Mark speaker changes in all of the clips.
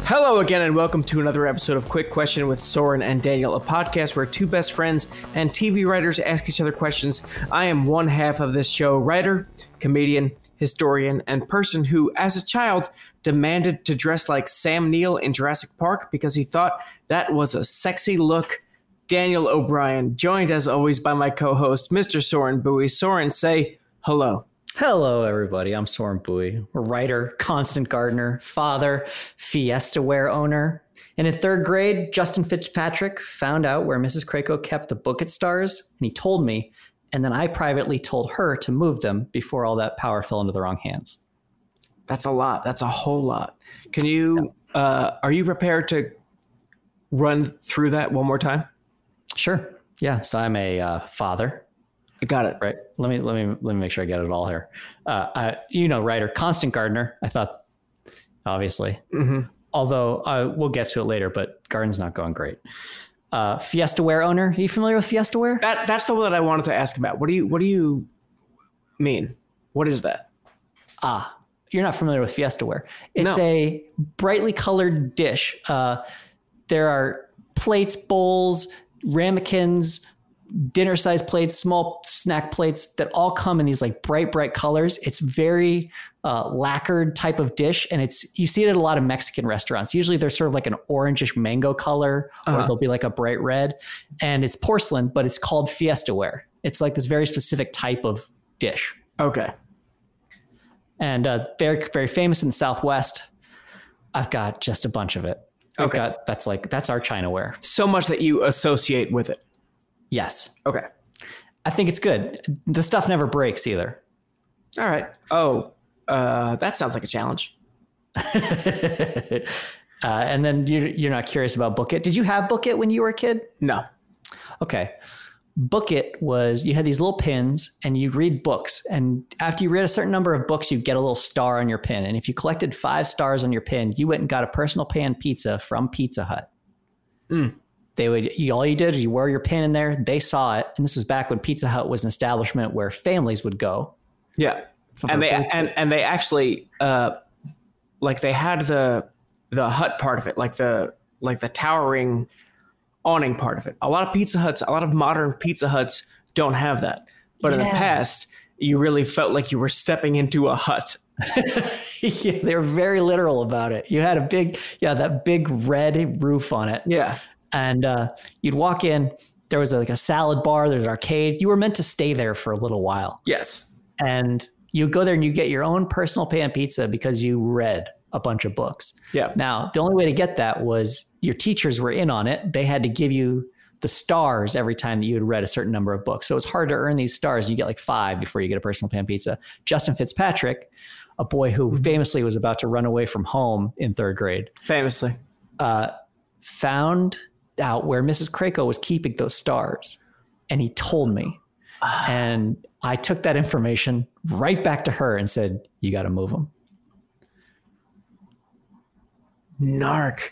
Speaker 1: Hello again, and welcome to another episode of Quick Question with Soren and Daniel, a podcast where two best friends and TV writers ask each other questions. I am one half of this show, writer, comedian, historian, and person who, as a child, demanded to dress like Sam Neill in Jurassic Park because he thought that was a sexy look. Daniel O'Brien, joined as always by my co-host, Mr. Soren Bowie. Soren, say hello.
Speaker 2: Hello, everybody. I'm Soren Bowie, a writer, constant gardener, father, Fiestaware owner. And in third grade, Justin Fitzpatrick found out where Mrs. Krakow kept the Book It stars, and he told me, and then I privately told her to move them before all that power fell into the wrong hands.
Speaker 1: That's a lot. That's a whole lot. Can you, are you prepared to run through that one more time?
Speaker 2: Sure. Yeah. So I'm a father.
Speaker 1: Got it.
Speaker 2: Right. Let me make sure I get it all here. Writer, constant gardener. I thought, obviously, although we'll get to it later, but garden's not going great. Fiestaware owner. Are you familiar with Fiestaware?
Speaker 1: That's the one that I wanted to ask about. What do you mean? What is that?
Speaker 2: You're not familiar with Fiestaware. It's a brightly colored dish. There are plates, bowls, ramekins, dinner-sized plates, small snack plates that all come in these like bright colors. It's very lacquered type of dish, and you see it at a lot of Mexican restaurants. Usually they're sort of like an orangish mango color, or they'll be like a bright red, and it's porcelain, but it's called Fiestaware. It's like this very specific type of dish.
Speaker 1: Okay.
Speaker 2: And very, very famous in the Southwest. I've got just a bunch of it.
Speaker 1: Okay.
Speaker 2: That's our Chinaware.
Speaker 1: So much that you associate with it.
Speaker 2: Yes.
Speaker 1: Okay.
Speaker 2: I think it's good. The stuff never breaks either.
Speaker 1: All right. Oh, that sounds like a challenge.
Speaker 2: And then you're not curious about Book It. Did you have Book It when you were a kid?
Speaker 1: No.
Speaker 2: Okay. Book It was, you had these little pins and you'd read books. And after you read a certain number of books, you'd get a little star on your pin. And if you collected 5 stars on your pin, you went and got a personal pan pizza from Pizza Hut. All you did is you wore your pin in there. They saw it. And this was back when Pizza Hut was an establishment where families would go.
Speaker 1: Yeah. And they actually, they had the hut part of it, like the towering awning part of it. A lot of modern Pizza Huts don't have that. But in the past, you really felt like you were stepping into a hut.
Speaker 2: Yeah, they were very literal about it. You had that big red roof on it.
Speaker 1: Yeah.
Speaker 2: And you'd walk in, there was like a salad bar, there's an arcade. You were meant to stay there for a little while.
Speaker 1: Yes.
Speaker 2: And you go there and you get your own personal pan pizza because you read a bunch of books. Yeah. Now, the only way to get that was your teachers were in on it. They had to give you the stars every time that you had read a certain number of books. So it was hard to earn these stars. You get like 5 before you get a personal pan pizza. Justin Fitzpatrick, a boy who famously was about to run away from home in 3rd grade.
Speaker 1: Famously.
Speaker 2: Found out where Mrs. Krakow was keeping those stars. And he told me. And I took that information right back to her and said, you got to move them.
Speaker 1: Narc.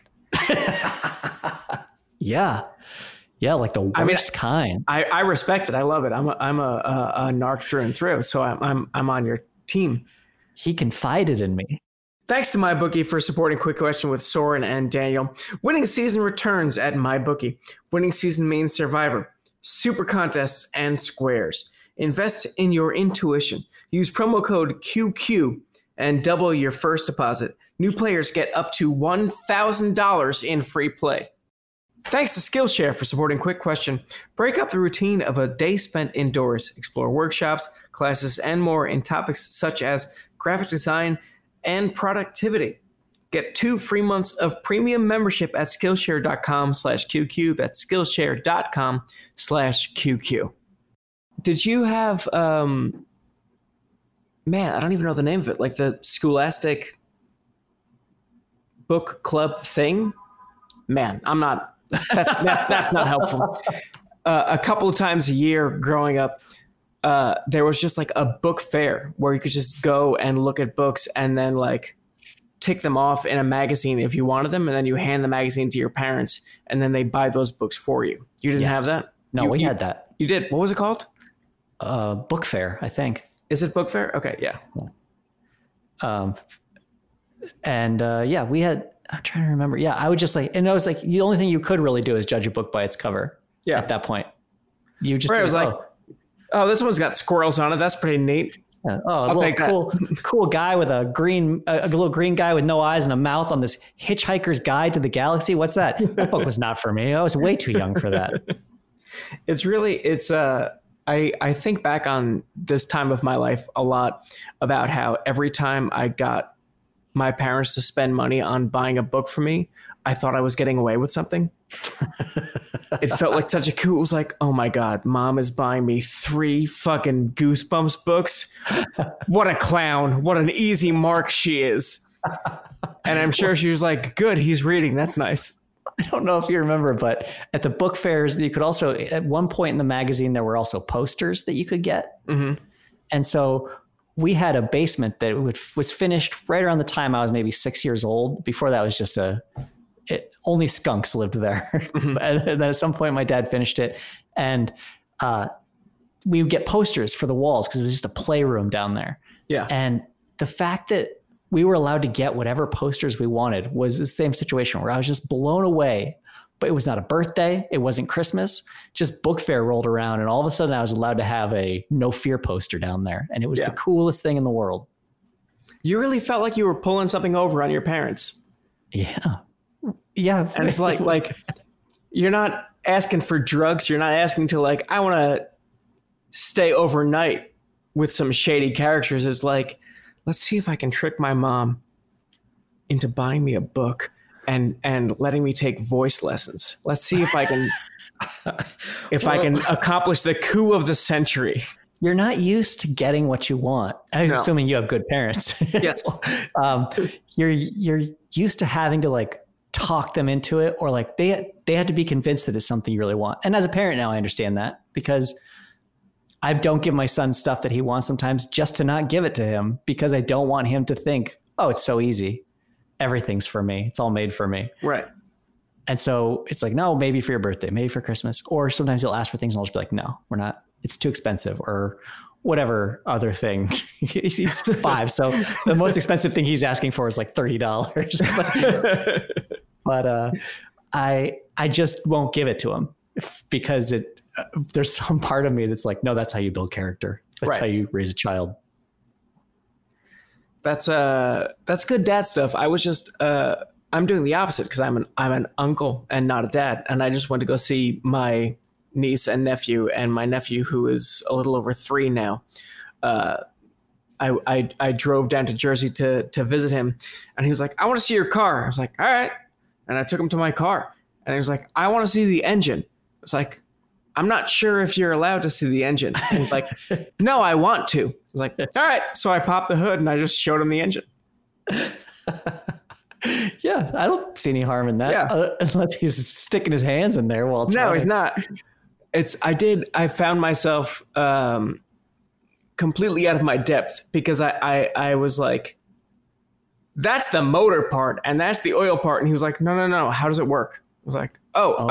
Speaker 2: Yeah, like the worst kind.
Speaker 1: I respect it. I love it. I'm a narc through and through. So I'm on your team.
Speaker 2: He confided in me.
Speaker 1: Thanks to MyBookie for supporting Quick Question with Soren and Daniel. Winning season returns at MyBookie. Winning season means Survivor, super contests, and squares. Invest in your intuition. Use promo code QQ and double your first deposit. New players get up to $1,000 in free play. Thanks to Skillshare for supporting Quick Question. Break up the routine of a day spent indoors. Explore workshops, classes, and more in topics such as graphic design and productivity. Get 2 free months of premium membership at Skillshare.com/QQ. That's Skillshare.com/QQ. Did you have, I don't even know the name of it, like the Scholastic book club thing? Man, I'm not, that's not helpful. A couple of times a year growing up, there was just like a book fair where you could just go and look at books and then like tick them off in a magazine if you wanted them. And then you hand the magazine to your parents and then they buy those books for you. You didn't have that?
Speaker 2: No, we had that.
Speaker 1: You did. What was it called?
Speaker 2: Book fair, I think.
Speaker 1: Is it book fair? Okay. Yeah.
Speaker 2: We had, I'm trying to remember. Yeah, I would just like, and I was like, the only thing you could really do is judge a book by its cover.
Speaker 1: Yeah.
Speaker 2: At that point, you just
Speaker 1: was like, oh, this one's got squirrels on it. That's pretty neat.
Speaker 2: Oh, a little cool guy with a little green guy with no eyes and a mouth on this Hitchhiker's Guide to the Galaxy. What's that? That book was not for me. I was way too young for that.
Speaker 1: I think back on this time of my life a lot about how every time I got my parents to spend money on buying a book for me, I thought I was getting away with something. It felt like such a coup. It was like, oh my God, mom is buying me 3 fucking Goosebumps books. What a clown. What an easy mark she is. And I'm sure she was like, good, he's reading. That's nice.
Speaker 2: I don't know if you remember, but at the book fairs, you could also, at one point in the magazine, there were also posters that you could get. Mm-hmm. And so we had a basement that was finished right around the time I was maybe 6 years old. Before that was just only skunks lived there. Mm-hmm. And then at some point my dad finished it, and we would get posters for the walls because it was just a playroom down there.
Speaker 1: Yeah.
Speaker 2: And the fact that we were allowed to get whatever posters we wanted was the same situation where I was just blown away. But it was not a birthday. It wasn't Christmas. Just book fair rolled around, and all of a sudden I was allowed to have a No Fear poster down there. And it was the coolest thing in the world.
Speaker 1: You really felt like you were pulling something over on your parents.
Speaker 2: Yeah. Yeah.
Speaker 1: And it's like you're not asking for drugs. You're not asking to like, I want to stay overnight with some shady characters. It's like, let's see if I can trick my mom into buying me a book and letting me take voice lessons. Let's see if I can I can accomplish the coup of the century.
Speaker 2: You're not used to getting what you want. I'm assuming you have good parents.
Speaker 1: Yes.
Speaker 2: You're used to having to like talk them into it, or like they had to be convinced that it's something you really want. And as a parent now, I understand that, because I don't give my son stuff that he wants sometimes just to not give it to him, because I don't want him to think, oh, it's so easy. Everything's for me. It's all made for me.
Speaker 1: Right.
Speaker 2: And so it's like, no, maybe for your birthday, maybe for Christmas. Or sometimes he'll ask for things and I'll just be like, no, we're not. It's too expensive, or whatever other thing. He's 5. So the most expensive thing he's asking for is like $30. But I just won't give it to him because there's some part of me that's like, no, that's how you build character. That's how you raise a child.
Speaker 1: That's good dad stuff. I was just I'm doing the opposite because I'm an uncle and not a dad, and I just went to go see my niece and nephew, and my nephew, who is a little over 3 now. I drove down to Jersey to visit him, and he was like, I want to see your car. I was like, all right. And I took him to my car, and he was like, I want to see the engine. It's like, I'm not sure if you're allowed to see the engine. And he's like, no, I want to. I was like, all right. So I popped the hood and I just showed him the engine.
Speaker 2: Yeah, I don't see any harm in that. Yeah. Unless he's sticking his hands in there while it's
Speaker 1: No,
Speaker 2: running.
Speaker 1: he's not. I found myself completely out of my depth, because I was like, that's the motor part and that's the oil part. And he was like, no. How does it work? I was like,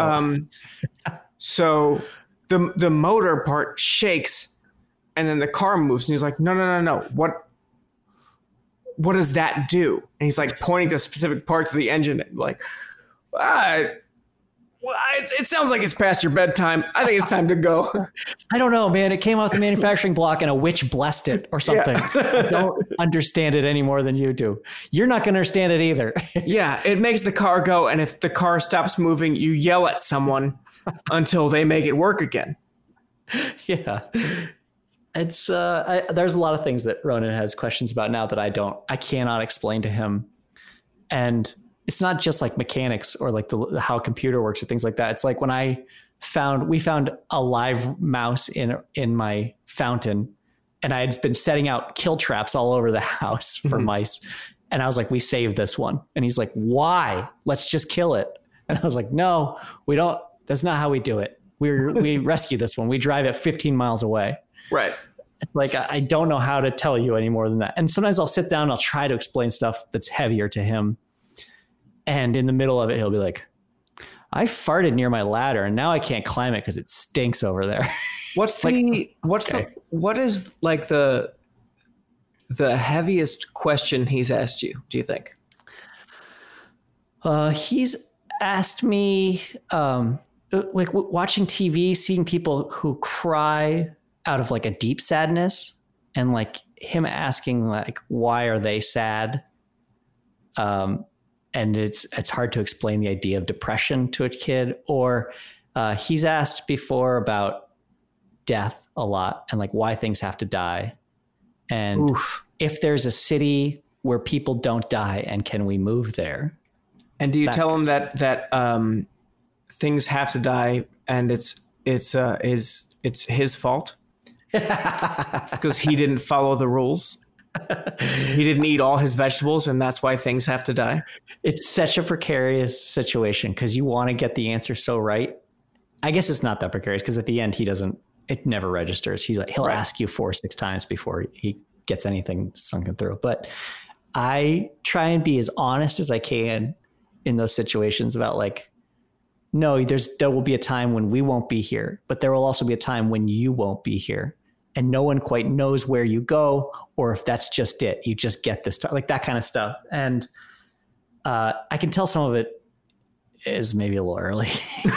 Speaker 1: so the motor part shakes and then the car moves. And he was like, no. What does that do? And he's like pointing to specific parts of the engine. Like, it sounds like it's past your bedtime. I think it's time to go.
Speaker 2: I don't know, man. It came off the manufacturing block and a witch blessed it or something. Yeah. I don't understand it any more than you do. You're not going to understand it either.
Speaker 1: Yeah, it makes the car go. And if the car stops moving, you yell at someone until they make it work again.
Speaker 2: Yeah. It's there's a lot of things that Ronan has questions about now that I cannot explain to him. And it's not just like mechanics or like how a computer works or things like that. It's like when we found a live mouse in my fountain, and I had been setting out kill traps all over the house for mice. And I was like, we saved this one. And he's like, why? Let's just kill it. And I was like, no, we don't. That's not how we do it. We rescue this one. We drive it 15 miles away.
Speaker 1: Right.
Speaker 2: It's like, I don't know how to tell you any more than that. And sometimes I'll sit down and I'll try to explain stuff that's heavier to him. And in the middle of it, he'll be like, I farted near my ladder and now I can't climb it because it stinks over there.
Speaker 1: What is like the heaviest question he's asked you, do you think?
Speaker 2: He's asked me, like watching TV, seeing people who cry out of like a deep sadness, and like him asking like, why are they sad? And it's hard to explain the idea of depression to a kid. Or he's asked before about death a lot and like why things have to die. And if there's a city where people don't die, and can we move there?
Speaker 1: And do you tell him that things have to die, and it's his fault? Because he didn't follow the rules. He didn't eat all his vegetables, and that's why things have to die.
Speaker 2: It's such a precarious situation because you want to get the answer so right. I guess it's not that precarious because at the end it never registers. He'll ask you 4 or 6 times before he gets anything sunken through. But I try and be as honest as I can in those situations about like, no, there will be a time when we won't be here, but there will also be a time when you won't be here. And no one quite knows where you go, or if that's just it. You just get this stuff, like that kind of stuff. And I can tell some of it is maybe a little early.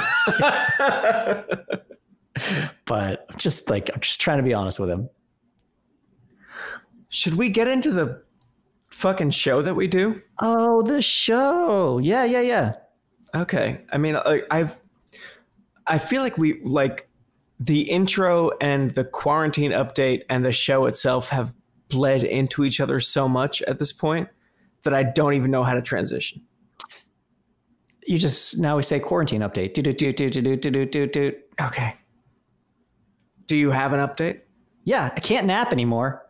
Speaker 2: But I'm just trying to be honest with him.
Speaker 1: Should we get into the fucking show that we do?
Speaker 2: Oh, the show. Yeah.
Speaker 1: Okay. I mean, I feel like we like the intro and the quarantine update and the show itself have bled into each other so much at this point that I don't even know how to transition.
Speaker 2: Now we say quarantine update. Do.
Speaker 1: Okay. Do you have an update?
Speaker 2: Yeah, I can't nap anymore.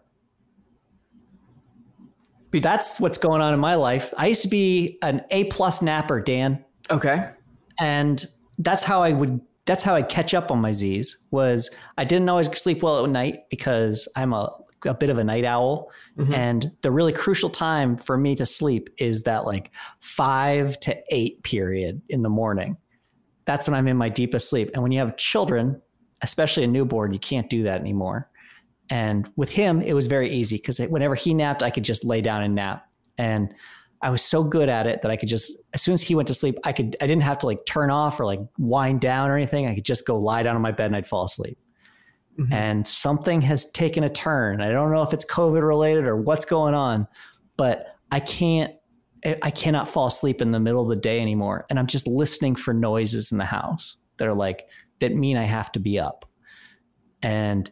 Speaker 2: That's what's going on in my life. I used to be an A+ napper, Dan.
Speaker 1: Okay.
Speaker 2: And that's how I'd catch up on my Z's. Was I didn't always sleep well at night because I'm a bit of a night owl. Mm-hmm. And the really crucial time for me to sleep is that like 5 to 8 period in the morning. That's when I'm in my deepest sleep. And when you have children, especially a newborn, you can't do that anymore. And with him, it was very easy because whenever he napped, I could just lay down and nap. And I was so good at it that I could just, as soon as he went to sleep, I didn't have to like turn off or like wind down or anything. I could just go lie down on my bed and I'd fall asleep. Mm-hmm. And something has taken a turn. I don't know if it's COVID related or what's going on, but I cannot fall asleep in the middle of the day anymore. And I'm just listening for noises in the house that mean I have to be up. And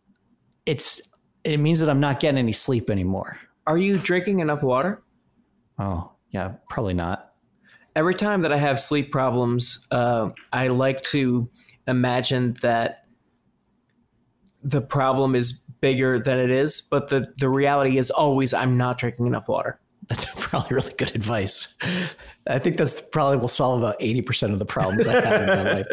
Speaker 2: it means that I'm not getting any sleep anymore.
Speaker 1: Are you drinking enough water?
Speaker 2: Oh, yeah, probably not.
Speaker 1: Every time that I have sleep problems, I like to imagine that the problem is bigger than it is, but the reality is always I'm not drinking enough water.
Speaker 2: That's probably really good advice. I think that's probably will solve about 80% of the problems I have in my life.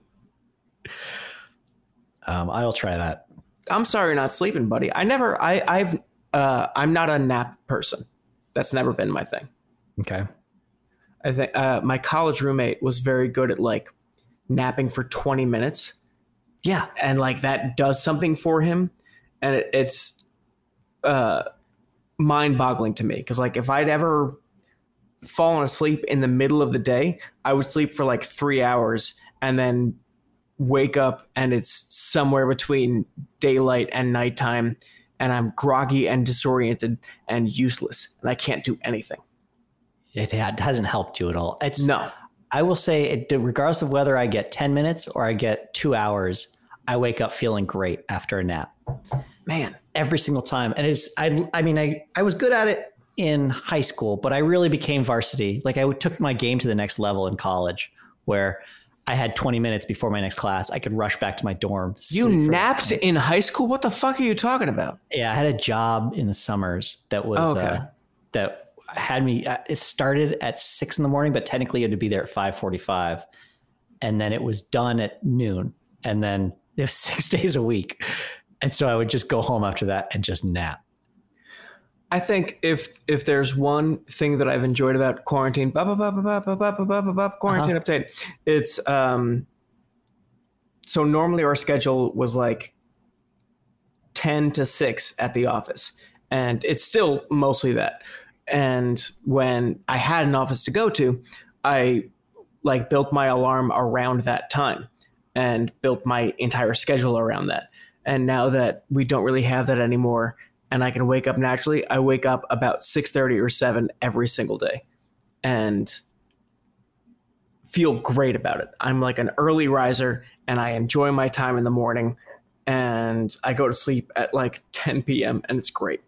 Speaker 2: I'll try that.
Speaker 1: I'm sorry you're not sleeping, buddy. I'm not a nap person. That's never been my thing.
Speaker 2: Okay.
Speaker 1: I think my college roommate was very good at like napping for 20 minutes.
Speaker 2: Yeah.
Speaker 1: And like that does something for him. And it's mind boggling to me. Because like if I'd ever fallen asleep in the middle of the day, I would sleep for like 3 hours and then wake up and it's somewhere between daylight and nighttime. And I'm groggy and disoriented and useless. And I can't do anything.
Speaker 2: It hasn't helped you at all.
Speaker 1: No.
Speaker 2: I will say, regardless of whether I get 10 minutes or I get 2 hours, I wake up feeling great after a nap.
Speaker 1: Man.
Speaker 2: Every single time. And I was good at it in high school, but I really became varsity. Like I took my game to the next level in college where I had 20 minutes before my next class. I could rush back to my dorm.
Speaker 1: You napped in high school? What the fuck are you talking about?
Speaker 2: Yeah, I had a job in the summers that was that had me. It started at 6 a.m, but technically you had to be there at 5:45, and then it was done at noon. And then it was 6 days a week, and so I would just go home after that and just nap.
Speaker 1: I think if there's one thing that I've enjoyed about quarantine, quarantine update, it's so normally our schedule was like 10 to 6 at the office, and it's still mostly that. And when I had an office to go to, I like built my alarm around that time and built my entire schedule around that. And now that we don't really have that anymore and I can wake up naturally, I wake up about 6:30 or 7 every single day and feel great about it. I'm like an early riser and I enjoy my time in the morning, and I go to sleep at like 10 p.m. and it's great.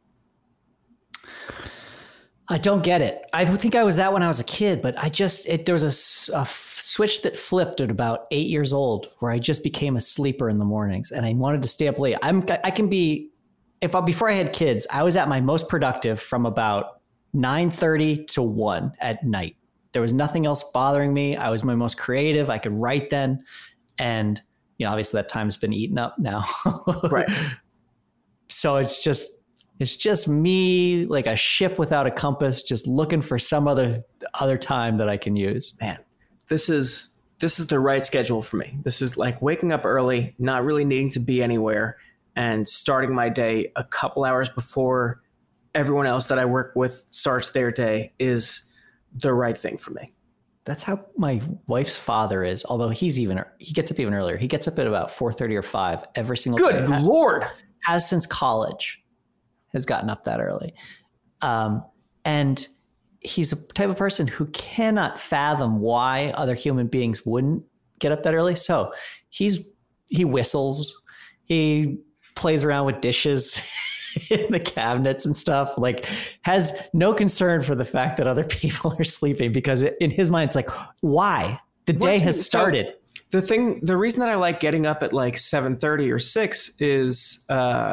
Speaker 2: I don't get it. I think I was that when I was a kid, but there was a switch that flipped at about 8 years old where I just became a sleeper in the mornings and I wanted to stay up late. Before I had kids, I was at my most productive from about 9:30 to 1 at night. There was nothing else bothering me. I was my most creative. I could write then. And, obviously that time's been eaten up now.
Speaker 1: Right. So
Speaker 2: it's just me, like a ship without a compass, just looking for some other time that I can use.
Speaker 1: Man, this is the right schedule for me. This is like waking up early, not really needing to be anywhere, and starting my day a couple hours before everyone else that I work with starts their day is the right thing for me.
Speaker 2: That's how my wife's father is, although he gets up even earlier. He gets up at about 4:30 or 5 every single day.
Speaker 1: Good Lord.
Speaker 2: Has since college, has gotten up that early. And he's a type of person who cannot fathom why other human beings wouldn't get up that early. So he whistles, he plays around with dishes in the cabinets and stuff, like has no concern for the fact that other people are sleeping, because in his mind, it's like, why? The day has started.
Speaker 1: So the reason that I like getting up at like 7:30 or 6 is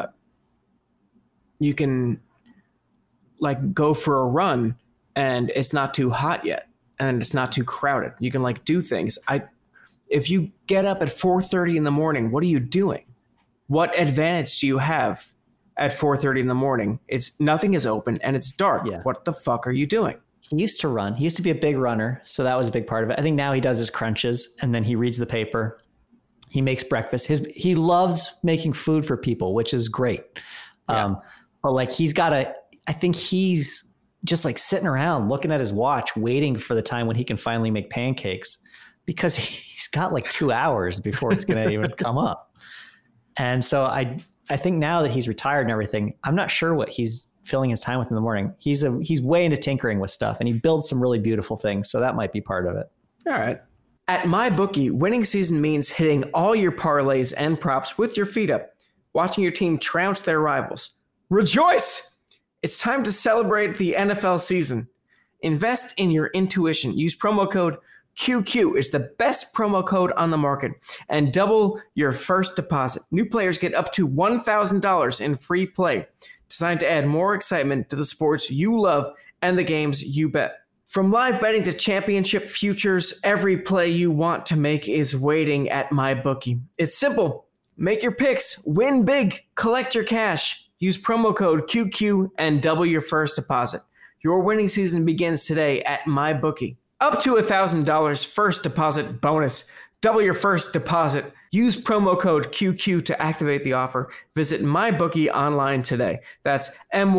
Speaker 1: you can like go for a run and it's not too hot yet and it's not too crowded. You can like do things. If you get up at 4:30 in the morning, what are you doing? What advantage do you have at 4:30 in the morning? Nothing is open and it's dark. Yeah. What the fuck are you doing?
Speaker 2: He used to run. He used to be a big runner, so that was a big part of it. I think now he does his crunches and then he reads the paper. He makes breakfast. He loves making food for people, which is great. Yeah. But like I think he's just like sitting around looking at his watch, waiting for the time when he can finally make pancakes, because he's got like 2 hours before it's going to even come up. And so I think now that he's retired and everything, I'm not sure what he's filling his time with in the morning. He's way into tinkering with stuff and he builds some really beautiful things. So that might be part of it.
Speaker 1: All right. At MyBookie, winning season means hitting all your parlays and props with your feet up, watching your team trounce their rivals. Rejoice! It's time to celebrate the NFL season. Invest in your intuition. Use promo code QQ. It's the best promo code on the market, and double your first deposit. New players get up to $1,000 in free play, designed to add more excitement to the sports you love and the games you bet. From live betting to championship futures, every play you want to make is waiting at MyBookie. It's simple. Make your picks, win big, collect your cash. Use promo code QQ and double your first deposit. Your winning season begins today at MyBookie. Up to $1,000 first deposit bonus. Double your first deposit. Use promo code QQ to activate the offer. Visit MyBookie online today. That's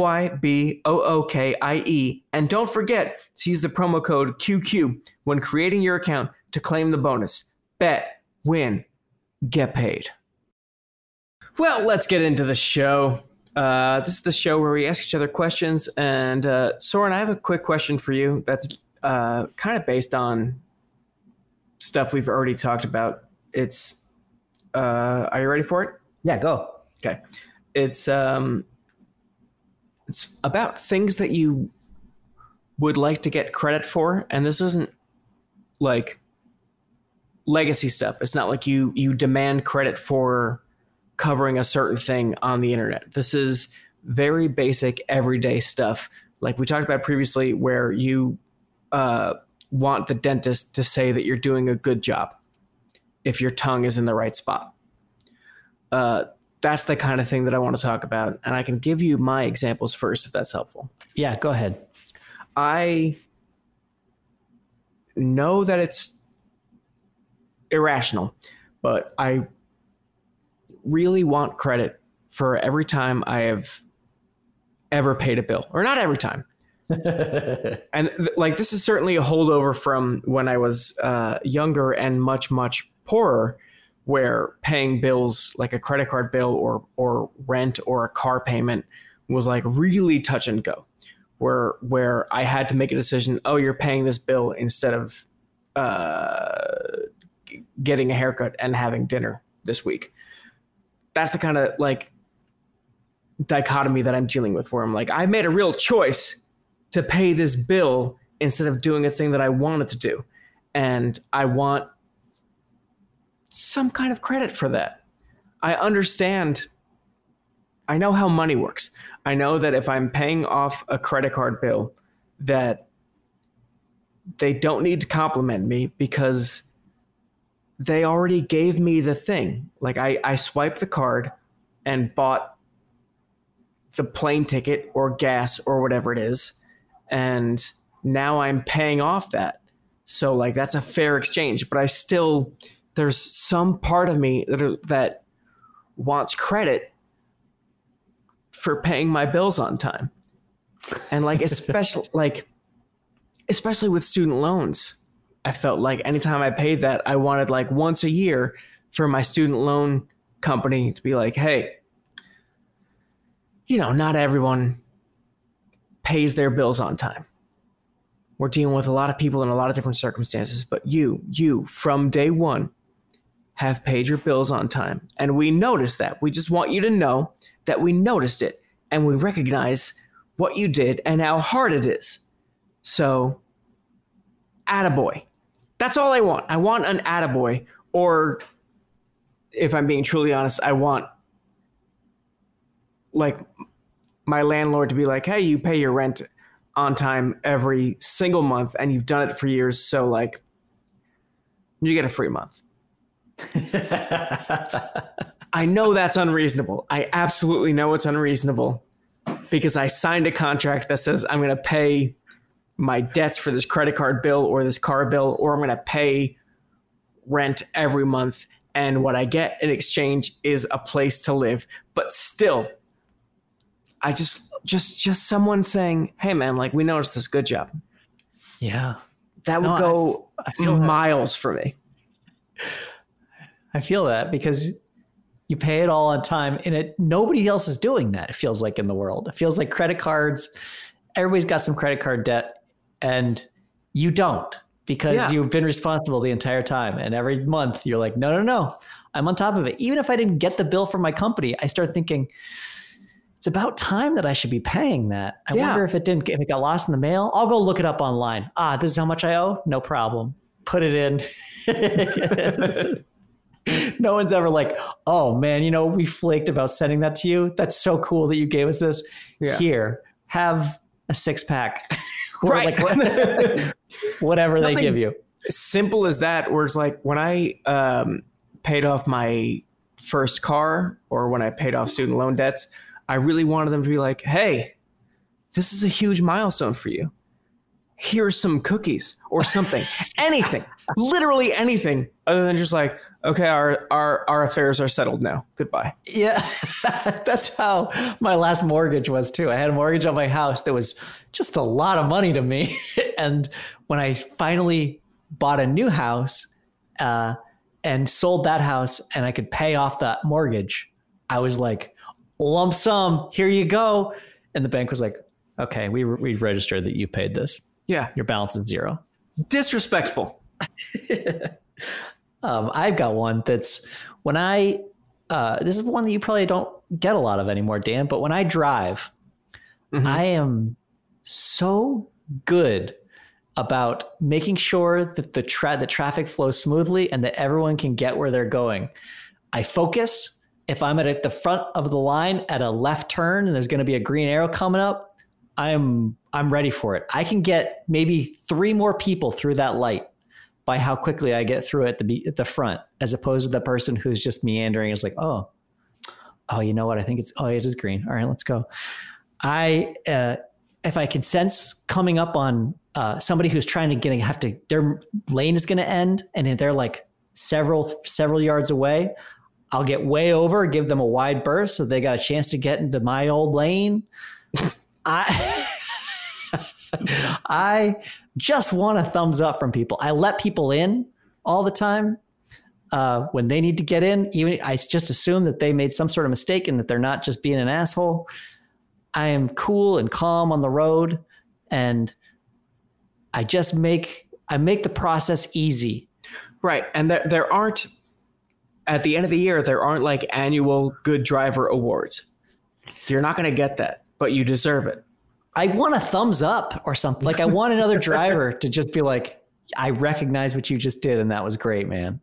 Speaker 1: MyBookie. And don't forget to use the promo code QQ when creating your account to claim the bonus. Bet, win, get paid. Well, let's get into the show. This is the show where we ask each other questions. And Soren, I have a quick question for you that's kind of based on stuff we've already talked about. It's are you ready for it?
Speaker 2: Yeah, go.
Speaker 1: Okay. It's about things that you would like to get credit for, and this isn't like legacy stuff. It's not like you demand credit for covering a certain thing on the internet. This is very basic everyday stuff, like we talked about previously, where you want the dentist to say that you're doing a good job if your tongue is in the right spot. That's the kind of thing that I want to talk about, and I can give you my examples first if that's helpful.
Speaker 2: Yeah, go ahead.
Speaker 1: I know that it's irrational, but I really want credit for every time I have ever paid a bill. Or not every time, And like, this is certainly a holdover from when I was younger and much, much poorer, where paying bills like a credit card bill or rent or a car payment was like really touch and go, where I had to make a decision. Oh, you're paying this bill instead of getting a haircut and having dinner this week. That's the kind of like dichotomy that I'm dealing with, where I'm like, I made a real choice to pay this bill instead of doing a thing that I wanted to do. And I want some kind of credit for that. I understand. I know how money works. I know that if I'm paying off a credit card bill, that they don't need to compliment me because they already gave me the thing. Like I swiped the card and bought the plane ticket or gas or whatever it is. And now I'm paying off that. So like, that's a fair exchange, but I still, there's some part of me that wants credit for paying my bills on time. And like, especially with student loans, I felt like anytime I paid that, I wanted like once a year for my student loan company to be like, hey, you know, not everyone pays their bills on time. We're dealing with a lot of people in a lot of different circumstances, but you from day one have paid your bills on time. And we noticed that. We just want you to know that we noticed it and we recognize what you did and how hard it is. So, attaboy. That's all I want. I want an attaboy. Or, if I'm being truly honest, I want like my landlord to be like, hey, you pay your rent on time every single month and you've done it for years. So like, you get a free month. I know that's unreasonable. I absolutely know it's unreasonable because I signed a contract that says I'm going to pay my debts for this credit card bill or this car bill, or I'm going to pay rent every month. And what I get in exchange is a place to live. But still, I just someone saying, hey man, like we noticed this, good job.
Speaker 2: Yeah.
Speaker 1: That would go
Speaker 2: I feel
Speaker 1: miles for me.
Speaker 2: I feel that because you pay it all on time and nobody else is doing that. It feels like in the world, it feels like credit cards. Everybody's got some credit card debt and you don't because you've been responsible the entire time. And every month you're like, no, I'm on top of it. Even if I didn't get the bill from my company, I start thinking it's about time that I should be paying that. I wonder if it got lost in the mail. I'll go look it up online. This is how much I owe. No problem. Put it in. No one's ever like, oh man, you know, we flaked about sending that to you. That's so cool that you gave us this. Yeah. Here, have a 6-pack.
Speaker 1: Right.
Speaker 2: Like, whatever they give you.
Speaker 1: Simple as that. Where it's like when I paid off my first car or when I paid off student loan debts, I really wanted them to be like, hey, this is a huge milestone for you. Here's some cookies or something, anything, literally anything other than just like, okay, our affairs are settled now. Goodbye.
Speaker 2: Yeah, that's how my last mortgage was too. I had a mortgage on my house that was just a lot of money to me. And when I finally bought a new house and sold that house and I could pay off that mortgage, I was like, lump sum, here you go. And the bank was like, okay, we registered that you paid this.
Speaker 1: Yeah.
Speaker 2: Your balance is zero.
Speaker 1: Disrespectful.
Speaker 2: I've got one that's when this is one that you probably don't get a lot of anymore, Dan, but when I drive, I am so good about making sure that the traffic flows smoothly and that everyone can get where they're going. I focus. If I'm at the front of the line at a left turn and there's going to be a green arrow coming up, I'm ready for it. I can get maybe 3 more people through that light by how quickly I get through it at the front, as opposed to the person who's just meandering. Is like, oh, you know what? I think it is green. All right, let's go. If I can sense coming up on somebody who's trying to their lane is going to end, and they're like several yards away, I'll get way over, give them a wide berth so they got a chance to get into my old lane. I just want a thumbs up from people. I let people in all the time when they need to get in. Even I just assume that they made some sort of mistake and that they're not just being an asshole. I am cool and calm on the road, and I make the process easy.
Speaker 1: Right. And there aren't, at the end of the year, there aren't like annual good driver awards. You're not going to get that, but you deserve it.
Speaker 2: I want a thumbs up or something. Like I want another driver to just be like, I recognize what you just did. And that was great, man.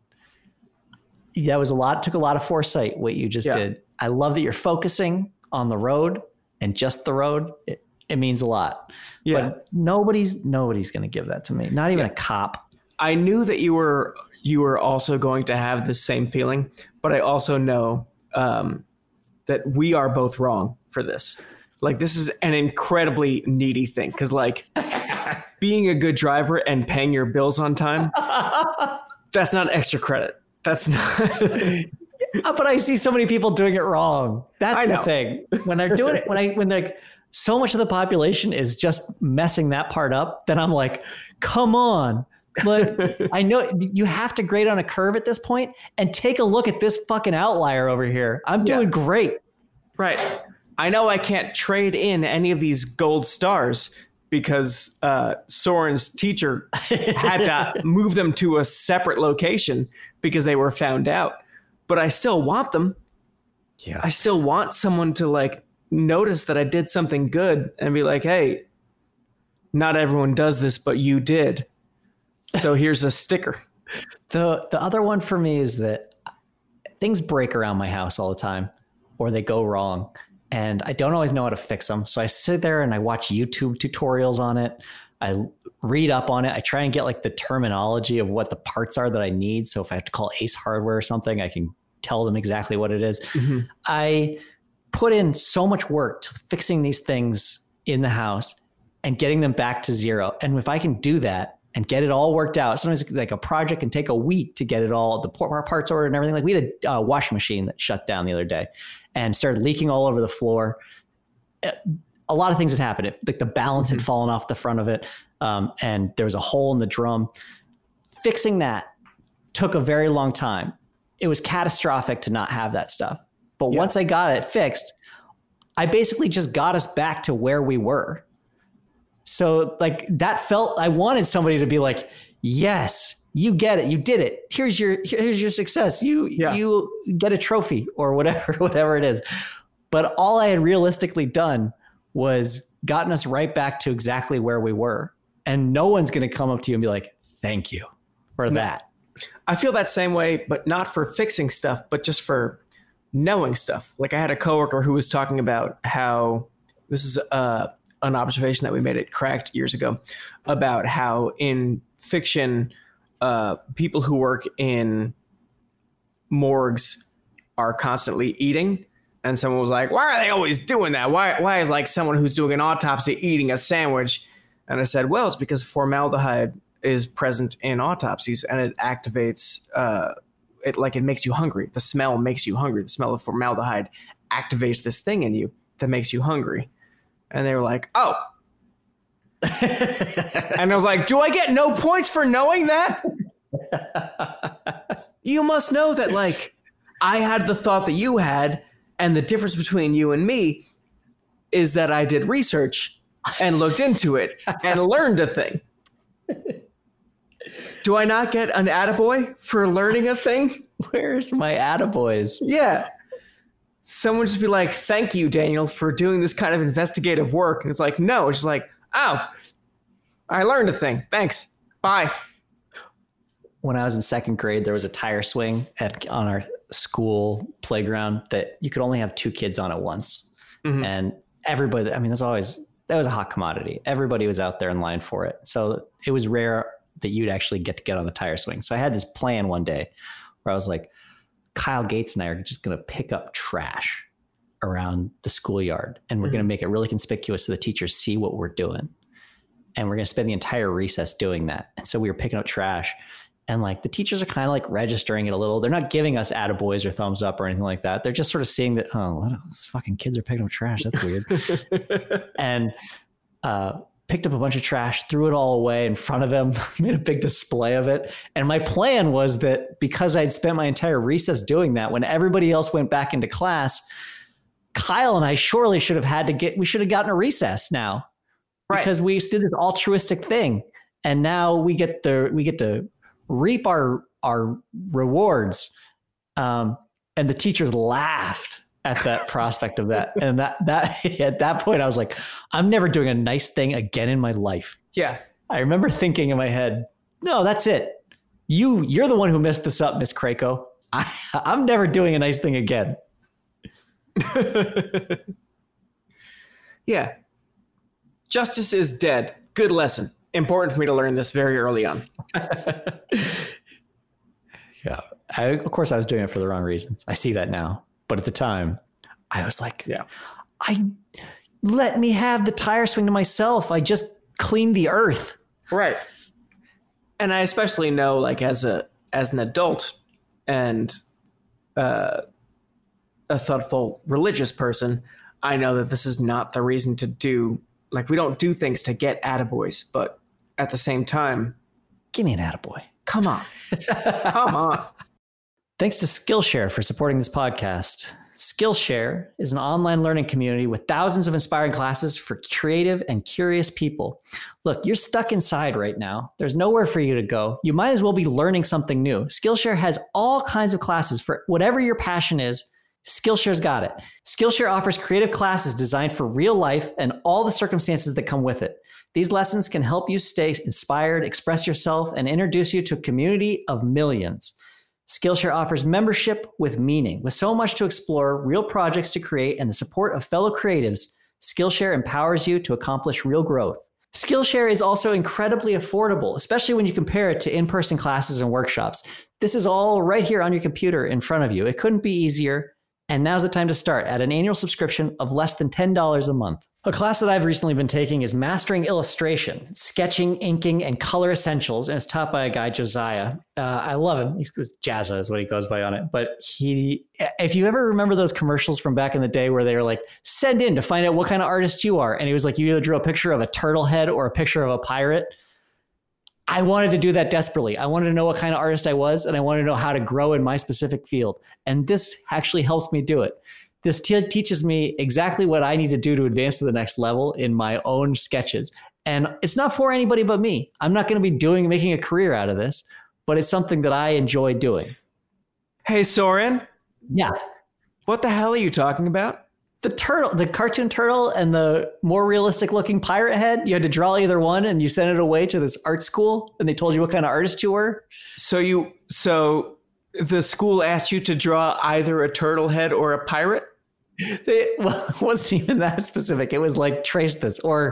Speaker 2: That was took a lot of foresight, what you just did. I love that you're focusing on the road and just the road. It means a lot. Yeah. But nobody's going to give that to me. Not even a cop.
Speaker 1: I knew that you were also going to have the same feeling, but I also know that we are both wrong for this. Like, this is an incredibly needy thing, because like being a good driver and paying your bills on time, that's not extra credit. That's not.
Speaker 2: But I see so many people doing it wrong. That's the thing. When they're doing it, when like so much of the population is just messing that part up, then I'm like, come on. But I know you have to grade on a curve at this point and take a look at this fucking outlier over here. I'm doing great.
Speaker 1: Right. I know I can't trade in any of these gold stars because Soren's teacher had to move them to a separate location because they were found out. But I still want them. Yeah. I still want someone to like notice that I did something good and be like, hey, not everyone does this, but you did. So here's a sticker.
Speaker 2: The other one for me is that things break around my house all the time, or they go wrong, and I don't always know how to fix them. So I sit there and I watch YouTube tutorials on it. I read up on it. I try and get like the terminology of what the parts are that I need. So if I have to call Ace Hardware or something, I can tell them exactly what it is. Mm-hmm. I put in so much work to fixing these things in the house and getting them back to zero. And if I can do that and get it all worked out, sometimes like a project can take a week to get it all, the parts ordered and everything. Like we had a washing machine that shut down the other day and started leaking all over the floor. A lot of things had happened. Like the balance had fallen off the front of it. And there was a hole in the drum. Fixing that took a very long time. It was catastrophic to not have that stuff. But once I got it fixed, I basically just got us back to where we were. So like that felt, I wanted somebody to be like, yes, you get it. You did it. Here's your success. You get a trophy or whatever it is. But all I had realistically done was gotten us right back to exactly where we were. And no one's going to come up to you and be like, thank you for that.
Speaker 1: I feel that same way, but not for fixing stuff, but just for knowing stuff. Like I had a coworker who was talking about how this is an observation that we made at Cracked years ago about how in fiction, people who work in morgues are constantly eating. And someone was like, why are they always doing that? Why is like someone who's doing an autopsy eating a sandwich? And I said, well, it's because formaldehyde is present in autopsies and it activates, it makes you hungry. The smell makes you hungry. The smell of formaldehyde activates this thing in you that makes you hungry. And they were like, oh. And I was like, do I get no points for knowing that? You must know that like I had the thought that you had, and the difference between you and me is that I did research and looked into it and learned a thing. Do I not get an attaboy for learning a thing?
Speaker 2: Where's my attaboys?
Speaker 1: Yeah. Someone just be like, thank you, Daniel, for doing this kind of investigative work. And it's like, no, it's just like, oh, I learned a thing. Thanks. Bye.
Speaker 2: When I was in second grade, there was a tire swing on our school playground that you could only have 2 kids on at once. Mm-hmm. And everybody, I mean, that was a hot commodity. Everybody was out there in line for it. So it was rare that you'd actually get on the tire swing. So I had this plan one day where I was like, Kyle Gates and I are just going to pick up trash around the schoolyard, and we're going to make it really conspicuous so the teachers see what we're doing. And we're going to spend the entire recess doing that. And so we were picking up trash, and like the teachers are kind of like registering it a little. They're not giving us attaboys or thumbs up or anything like that. They're just sort of seeing that, oh, what, these fucking kids are picking up trash. That's weird. And picked up a bunch of trash, threw it all away in front of them, made a big display of it. And my plan was that because I'd spent my entire recess doing that, when everybody else went back into class, Kyle and I surely should have gotten a recess now. Right. Because we did this altruistic thing. And now we get to reap our rewards. And the teachers laughed at that prospect of that. And that at that point, I was like, I'm never doing a nice thing again in my life.
Speaker 1: Yeah.
Speaker 2: I remember thinking in my head, no, that's it. You're the one who messed this up, Miss Krako. I'm never doing a nice thing again.
Speaker 1: Yeah. Justice is dead. Good lesson. Important for me to learn this very early on.
Speaker 2: Yeah. Of course, I was doing it for the wrong reasons. I see that now. But at the time, I was like,
Speaker 1: yeah,
Speaker 2: let me have the tire swing to myself. I just cleaned the earth.
Speaker 1: Right. And I especially know, like, as an adult and a thoughtful religious person, I know that this is not the reason to do, like, we don't do things to get attaboys, but at the same time,
Speaker 2: give me an attaboy.
Speaker 1: Come on. Come on.
Speaker 2: Thanks to Skillshare for supporting this podcast. Skillshare is an online learning community with thousands of inspiring classes for creative and curious people. Look, you're stuck inside right now. There's nowhere for you to go. You might as well be learning something new. Skillshare has all kinds of classes for whatever your passion is. Skillshare's got it. Skillshare offers creative classes designed for real life and all the circumstances that come with it. These lessons can help you stay inspired, express yourself, and introduce you to a community of millions. Skillshare offers membership with meaning. With so much to explore, real projects to create, and the support of fellow creatives, Skillshare empowers you to accomplish real growth. Skillshare is also incredibly affordable, especially when you compare it to in-person classes and workshops. This is all right here on your computer in front of you. It couldn't be easier. And now's the time to start at an annual subscription of less than $10 a month. A class that I've recently been taking is Mastering Illustration, Sketching, Inking, and Color Essentials, and it's taught by a guy, Josiah. I love him. He's Jazza is what he goes by on it. But if you ever remember those commercials from back in the day where they were like, send in to find out what kind of artist you are. And it was like, you either drew a picture of a turtle head or a picture of a pirate. I wanted to do that desperately. I wanted to know what kind of artist I was, and I wanted to know how to grow in my specific field. And this actually helps me do it. This teaches me exactly what I need to do to advance to the next level in my own sketches. And it's not for anybody but me. I'm not going to be making a career out of this, but it's something that I enjoy doing.
Speaker 1: Hey, Soren.
Speaker 2: Yeah.
Speaker 1: What the hell are you talking about?
Speaker 2: The turtle, the cartoon turtle, and the more realistic looking pirate head. You had to draw either one, and you sent it away to this art school, and they told you what kind of artist you were.
Speaker 1: So the school asked you to draw either a turtle head or a pirate?
Speaker 2: It wasn't even that specific. It was like, trace this or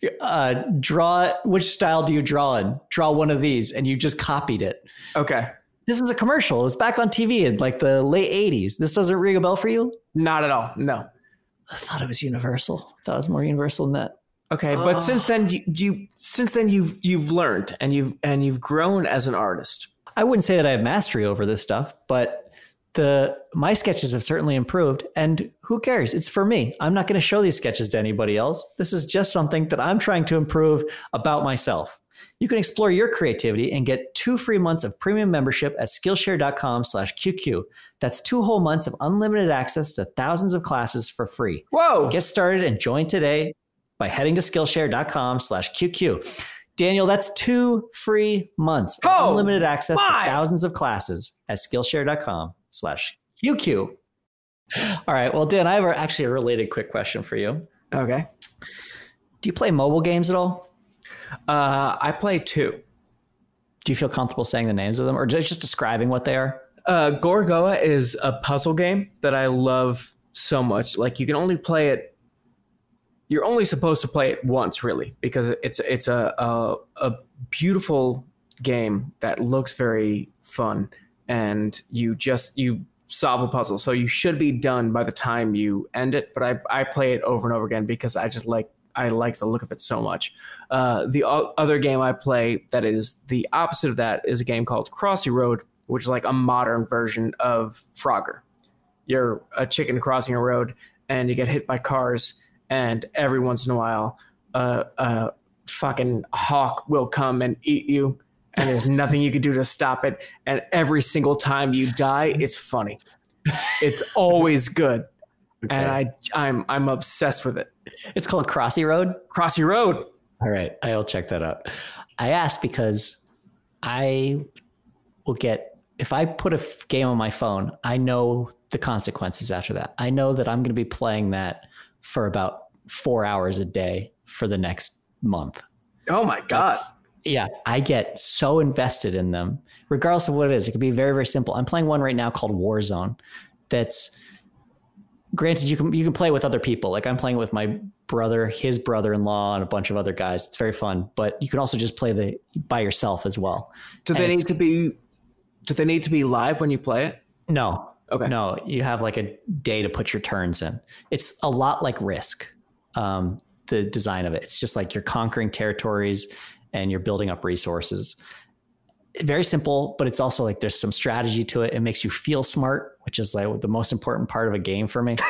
Speaker 2: draw. Which style do you draw in? Draw one of these, and you just copied it.
Speaker 1: Okay.
Speaker 2: This was a commercial. It was back on TV in like the late 80s. This doesn't ring a bell for you?
Speaker 1: Not at all. No.
Speaker 2: I thought it was universal. I thought it was more universal than that.
Speaker 1: Okay, but since then you've learned and you've grown as an artist.
Speaker 2: I wouldn't say that I have mastery over this stuff, but my sketches have certainly improved. And who cares? It's for me. I'm not going to show these sketches to anybody else. This is just something that I'm trying to improve about myself. You can explore your creativity and get 2 free months of premium membership at Skillshare.com/QQ. That's 2 whole months of unlimited access to thousands of classes for free.
Speaker 1: Whoa!
Speaker 2: Get started and join today by heading to Skillshare.com/QQ. Daniel, that's 2 free months of unlimited access to thousands of classes at Skillshare.com/QQ. All right. Well, Dan, I have actually a related quick question for you.
Speaker 1: Okay.
Speaker 2: Do you play mobile games at all?
Speaker 1: I play 2.
Speaker 2: Do you feel comfortable saying the names of them or just describing what they are?
Speaker 1: Gorogoa is a puzzle game that I love so much. Like, you can only play it. You're only supposed to play it once, really, because it's a beautiful game that looks very fun, and you solve a puzzle. So you should be done by the time you end it. But I play it over and over again because I like the look of it so much. The other game I play that is the opposite of that is a game called Crossy Road, which is like a modern version of Frogger. You're a chicken crossing a road, and you get hit by cars, and every once in a while, a fucking hawk will come and eat you, and there's nothing you can do to stop it. And every single time you die, it's funny. It's always good. Okay. And I'm obsessed with it.
Speaker 2: It's called Crossy Road.
Speaker 1: Crossy Road.
Speaker 2: All right, I'll check that out. I asked because I will get, if I put a game on my phone, I know the consequences after that. I know that I'm going to be playing that for about 4 hours a day for the next month.
Speaker 1: Oh my God.
Speaker 2: Yeah, I get so invested in them, regardless of what it is. It could be very, very simple. I'm playing one right now called Warzone. That's, granted, you can play with other people. Like I'm playing with my brother, his brother-in-law, and a bunch of other guys. It's very fun, but you can also just play by yourself as well.
Speaker 1: Do they need to be live when you play it?
Speaker 2: No.
Speaker 1: Okay.
Speaker 2: No, you have like a day to put your turns in. It's a lot like Risk, the design of it. It's just like you're conquering territories and you're building up resources. Very simple, but it's also like there's some strategy to it. It makes you feel smart, which is like the most important part of a game for me.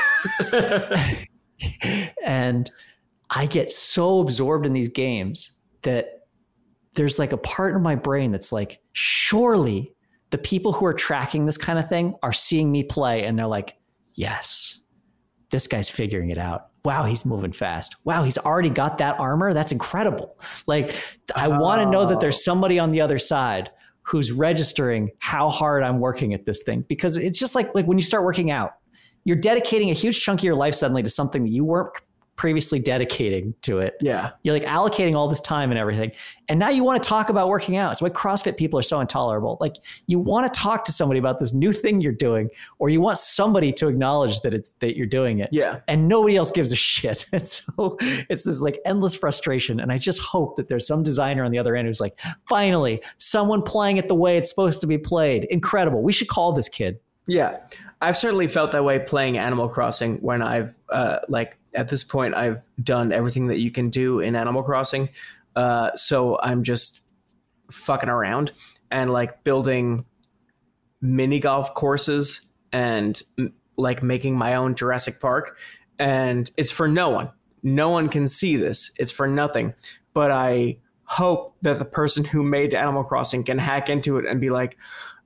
Speaker 2: And I get so absorbed in these games that there's like a part of my brain that's like, surely the people who are tracking this kind of thing are seeing me play and they're like, yes, this guy's figuring it out. Wow, he's moving fast. Wow, he's already got that armor. That's incredible. Like, I want to know that there's somebody on the other side who's registering how hard I'm working at this thing, because it's just like when you start working out, you're dedicating a huge chunk of your life suddenly to something that you weren't previously dedicating to it.
Speaker 1: Yeah.
Speaker 2: You're like allocating all this time and everything. And now you want to talk about working out. It's why CrossFit people are so intolerable. Like you want to talk to somebody about this new thing you're doing, or you want somebody to acknowledge that you're doing it.
Speaker 1: Yeah.
Speaker 2: And nobody else gives a shit. And so it's this like endless frustration. And I just hope that there's some designer on the other end who's like, finally, someone playing it the way it's supposed to be played. Incredible. We should call this kid.
Speaker 1: Yeah. I've certainly felt that way playing Animal Crossing when I've at this point, I've done everything that you can do in Animal Crossing. So I'm just fucking around and like building mini golf courses and like making my own Jurassic Park. And it's for no one. No one can see this. It's for nothing. But I hope that the person who made Animal Crossing can hack into it and be like,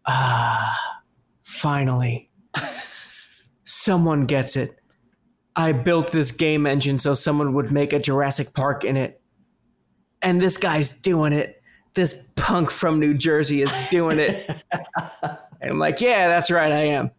Speaker 1: finally, someone gets it. I built this game engine so someone would make a Jurassic Park in it. And this guy's doing it. This punk from New Jersey is doing it. And I'm like, yeah, that's right, I am.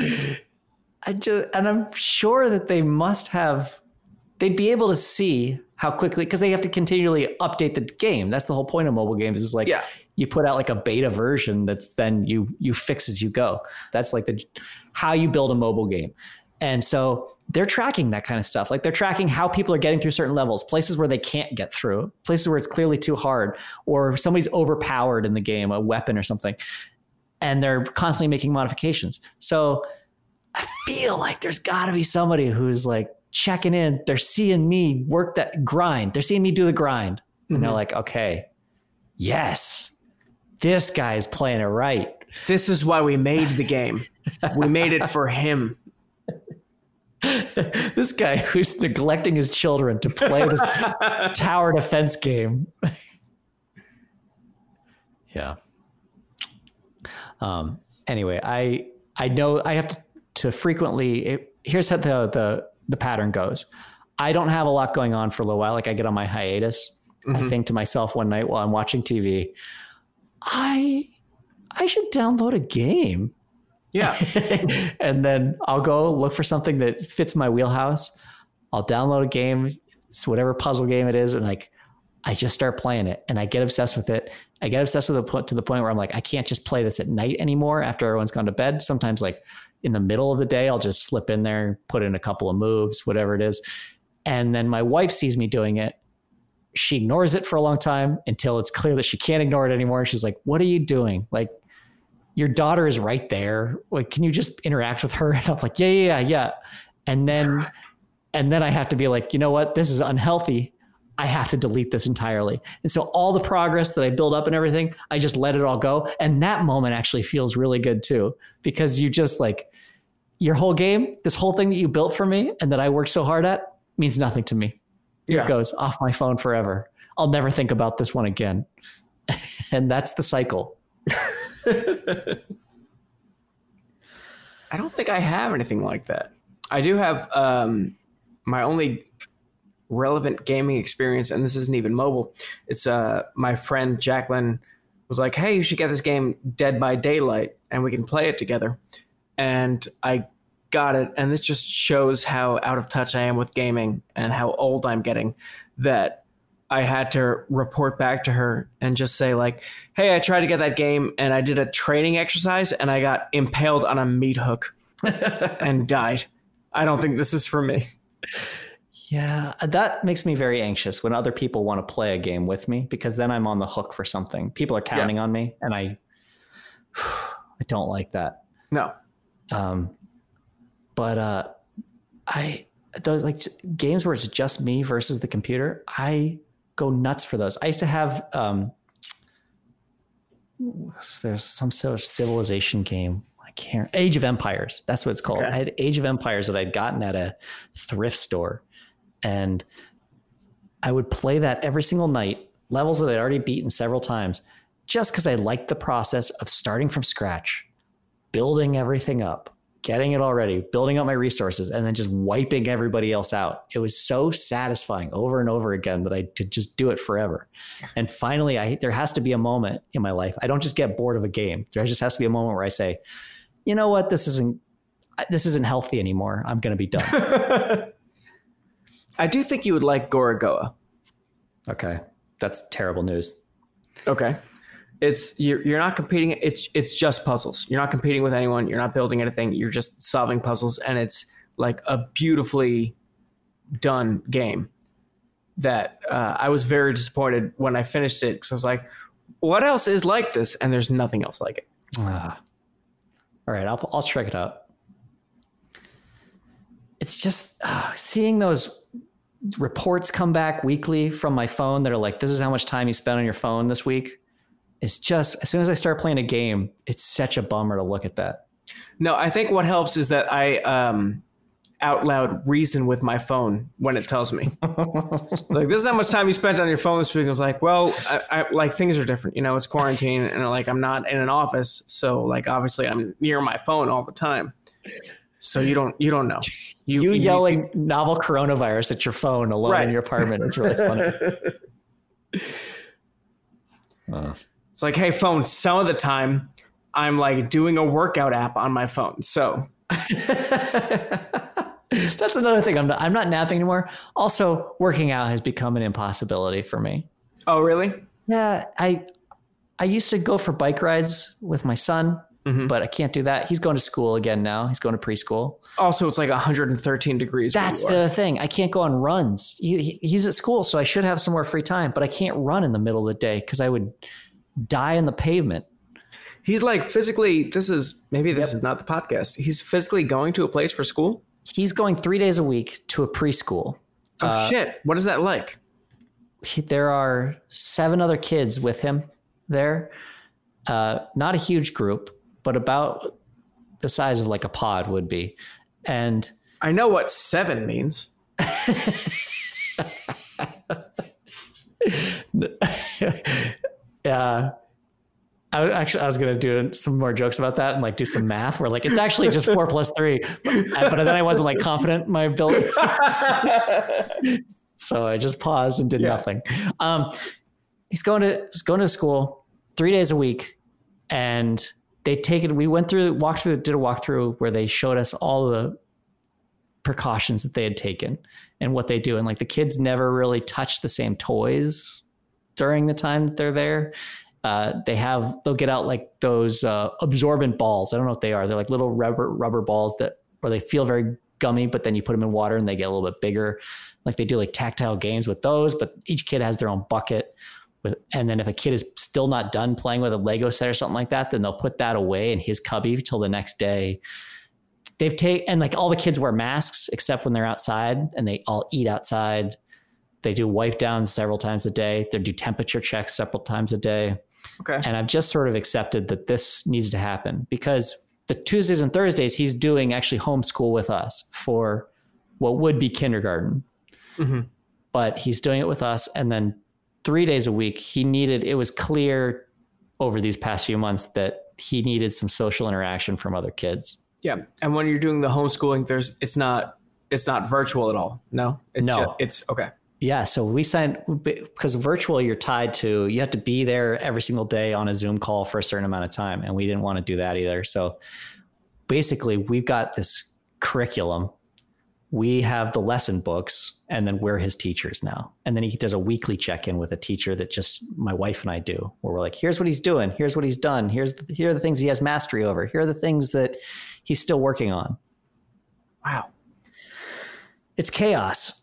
Speaker 2: And I'm sure that they'd be able to see how quickly, because they have to continually update the game. That's the whole point of mobile games, is like, yeah, you put out like a beta version that's then you fix as you go. That's like how you build a mobile game. And so they're tracking that kind of stuff. Like they're tracking how people are getting through certain levels, places where they can't get through, places where it's clearly too hard, or somebody's overpowered in the game, a weapon or something. And they're constantly making modifications. So I feel like there's got to be somebody who's like checking in. They're seeing me work that grind. They're seeing me do the grind. And they're like, okay, yes, this guy is playing it right.
Speaker 1: This is why we made the game. We made it for him.
Speaker 2: This guy who's neglecting his children to play this tower defense game. Yeah. Anyway, I know I have to frequently. Here's how the pattern goes. I don't have a lot going on for a little while. Like I get on my hiatus. I think to myself one night while I'm watching TV, I should download a game.
Speaker 1: Yeah.
Speaker 2: And then I'll go look for something that fits my wheelhouse. I'll download a game, it's whatever puzzle game it is. And like, I just start playing it and I get obsessed with it. I get obsessed with it to the point where I'm like, I can't just play this at night anymore after everyone's gone to bed. Sometimes like in the middle of the day, I'll just slip in there, put in a couple of moves, whatever it is. And then my wife sees me doing it. She ignores it for a long time until it's clear that she can't ignore it anymore. She's like, what are you doing? Like, your daughter is right there. Like, can you just interact with her? And I'm like, yeah. And then I have to be like, you know what? This is unhealthy. I have to delete this entirely. And so all the progress that I build up and everything, I just let it all go. And that moment actually feels really good too, because you just like your whole game, this whole thing that you built for me and that I worked so hard at means nothing to me. Here it goes off my phone forever. I'll never think about this one again. And that's the cycle.
Speaker 1: I don't think I have anything like that. I do have my only relevant gaming experience, and this isn't even mobile. It's my friend Jacqueline was like, hey, you should get this game Dead by Daylight and we can play it together. And I got it, and this just shows how out of touch I am with gaming and how old I'm getting, that I had to report back to her and just say like, hey, I tried to get that game and I did a training exercise and I got impaled on a meat hook and died. I don't think this is for me.
Speaker 2: Yeah, that makes me very anxious when other people want to play a game with me, because then I'm on the hook for something. People are counting on me, and I don't like that.
Speaker 1: No.
Speaker 2: But those like games where it's just me versus the computer, I go nuts for those. I used to have there's some sort of civilization game. Age of Empires. That's what it's called. Okay. I had Age of Empires that I'd gotten at a thrift store, and I would play that every single night, levels that I'd already beaten several times, just because I liked the process of starting from scratch, building everything up, getting it all ready, building up my resources, and then just wiping everybody else out. It was so satisfying over and over again that I could just do it forever. And finally, there has to be a moment in my life. I don't just get bored of a game. There just has to be a moment where I say, you know what? This isn't healthy anymore. I'm going to be done.
Speaker 1: I do think you would like Gorogoa.
Speaker 2: Okay. That's terrible news.
Speaker 1: Okay. You're not competing. It's just puzzles. You're not competing with anyone. You're not building anything. You're just solving puzzles. And it's like a beautifully done game that I was very disappointed when I finished it. Because I was like, what else is like this? And there's nothing else like it.
Speaker 2: All right, I'll check it out. It's just seeing those reports come back weekly from my phone that are like, this is how much time you spent on your phone this week. It's just, as soon as I start playing a game, it's such a bummer to look at that.
Speaker 1: No, I think what helps is that I out loud reason with my phone when it tells me. Like, this is how much time you spent on your phone this week. I was like, well, I like, things are different. You know, it's quarantine, and like, I'm not in an office. So like, obviously I'm near my phone all the time. So you don't know. You
Speaker 2: yelling novel coronavirus at your phone alone in your apartment. It's really funny.
Speaker 1: It's like, hey, phone, some of the time I'm like doing a workout app on my phone. So
Speaker 2: that's another thing. I'm not napping anymore. Also, working out has become an impossibility for me.
Speaker 1: Oh, really?
Speaker 2: Yeah. I used to go for bike rides with my son, but I can't do that. He's going to school again now. He's going to preschool.
Speaker 1: Also, it's like 113 degrees.
Speaker 2: That's the thing. I can't go on runs. He's at school, so I should have some more free time, but I can't run in the middle of the day because I would die on the pavement.
Speaker 1: He's like physically, this is not the podcast. He's physically going to a place for school?
Speaker 2: He's going 3 days a week to a preschool.
Speaker 1: Oh, shit. What is that like?
Speaker 2: There are 7 other kids with him there. Not a huge group, but about the size of like a pod would be. And
Speaker 1: I know what 7 means.
Speaker 2: I was going to do some more jokes about that and like do some math where like, it's actually just 4 + 3, but then I wasn't like confident in my ability. So I just paused and did nothing. He's going to school 3 days a week, and we did a walkthrough where they showed us all the precautions that they had taken and what they do. And like, the kids never really touch the same toys during the time that they're there. They'll get out like those absorbent balls. I don't know what they are. They're like little rubber balls where they feel very gummy, but then you put them in water and they get a little bit bigger. Like, they do like tactile games with those, but each kid has their own bucket. And then if a kid is still not done playing with a Lego set or something like that, then they'll put that away in his cubby till the next day. And like, all the kids wear masks except when they're outside, and they all eat outside. They do wipe downs several times a day. They do temperature checks several times a day.
Speaker 1: Okay.
Speaker 2: And I've just sort of accepted that this needs to happen, because the Tuesdays and Thursdays he's doing actually homeschool with us for what would be kindergarten. Mm-hmm. But he's doing it with us. And then 3 days a week. It was clear over these past few months that he needed some social interaction from other kids.
Speaker 1: Yeah. And when you're doing the homeschooling, it's not virtual at all. No, it's okay.
Speaker 2: Yeah. So we signed, because virtual, you have to be there every single day on a Zoom call for a certain amount of time. And we didn't want to do that either. So basically we've got this curriculum. We have the lesson books, and then we're his teachers now. And then he does a weekly check-in with a teacher that just my wife and I do, where we're like, here's what he's doing. Here's what he's done. Here are the things he has mastery over. Here are the things that he's still working on.
Speaker 1: Wow.
Speaker 2: It's chaos.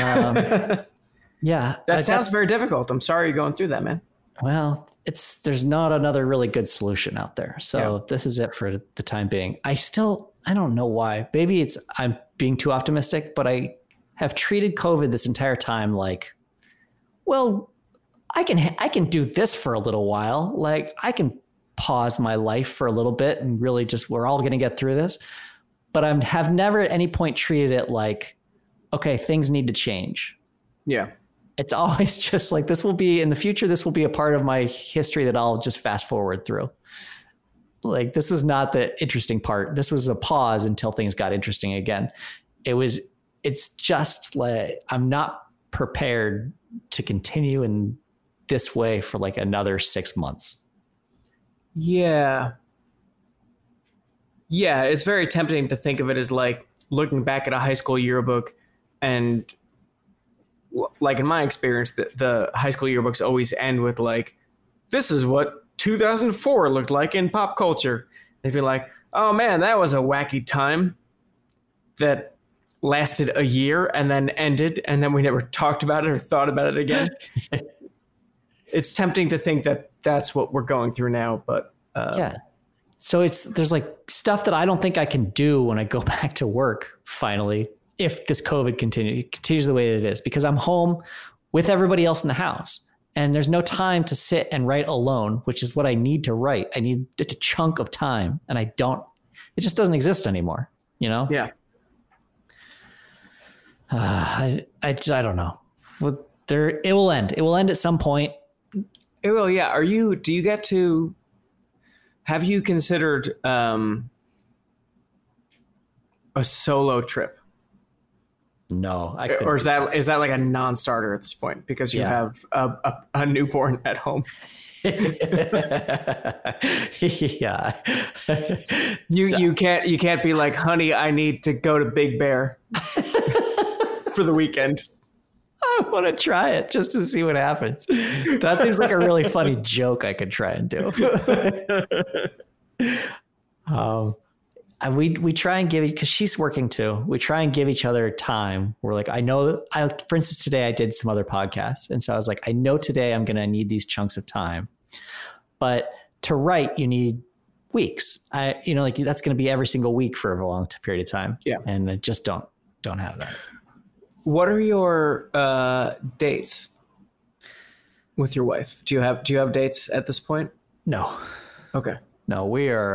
Speaker 2: Yeah.
Speaker 1: That sounds very difficult. I'm sorry you're going through that, man.
Speaker 2: Well, there's not another really good solution out there. So This is it for the time being. I don't know why. Maybe I'm being too optimistic, but I have treated COVID this entire time like, well, I can do this for a little while. Like, I can pause my life for a little bit and really we're all going to get through this. But I have never at any point treated it like, okay, things need to change.
Speaker 1: Yeah.
Speaker 2: It's always just like, in the future, this will be a part of my history that I'll just fast forward through. Like, this was not the interesting part. This was a pause until things got interesting again. It's just like, I'm not prepared to continue in this way for like another 6 months.
Speaker 1: Yeah. Yeah. It's very tempting to think of it as like looking back at a high school yearbook, and like in my experience, the high school yearbooks always end with like, this is what 2004 looked like in pop culture. They'd be like, oh man, that was a wacky time that lasted a year and then ended, and then we never talked about it or thought about it again. It's tempting to think that that's what we're going through now, but
Speaker 2: yeah. So there's like stuff that I don't think I can do when I go back to work finally, if this COVID continues the way that it is, because I'm home with everybody else in the house. And there's no time to sit and write alone, which is what I need to write. I need a chunk of time, and it just doesn't exist anymore, you know?
Speaker 1: Yeah.
Speaker 2: I don't know. It will end. It will end at some point.
Speaker 1: It will. Yeah. Have you considered a solo trip?
Speaker 2: No,
Speaker 1: or is that like a non-starter at this point because you have a newborn at home?
Speaker 2: Yeah.
Speaker 1: You can't be like, honey, I need to go to Big Bear for the weekend.
Speaker 2: I want to try it just to see what happens. That seems like a really funny joke I could try and do. We try and give, because she's working too. We try and give each other time. We're like, for instance, today I did some other podcasts. And so I was like, I know today I'm going to need these chunks of time, but to write, you need weeks. Like that's going to be every single week for a long period of time.
Speaker 1: Yeah.
Speaker 2: And I just don't have that.
Speaker 1: What are your dates with your wife? Do you have dates at this point?
Speaker 2: No.
Speaker 1: Okay.
Speaker 2: No, we are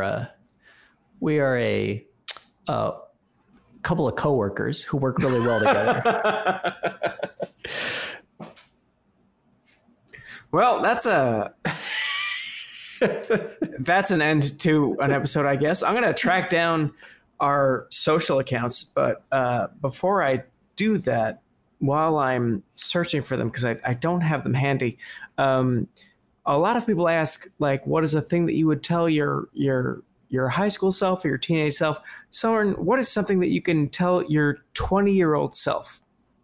Speaker 2: a couple of coworkers who work really well together.
Speaker 1: Well, that's an end to an episode, I guess. I'm going to track down our social accounts, but before I do that, while I'm searching for them, because I don't have them handy, a lot of people ask, like, what is a thing that you would tell your high school self or your teenage self? Soren, what is something that you can tell your 20-year-old self?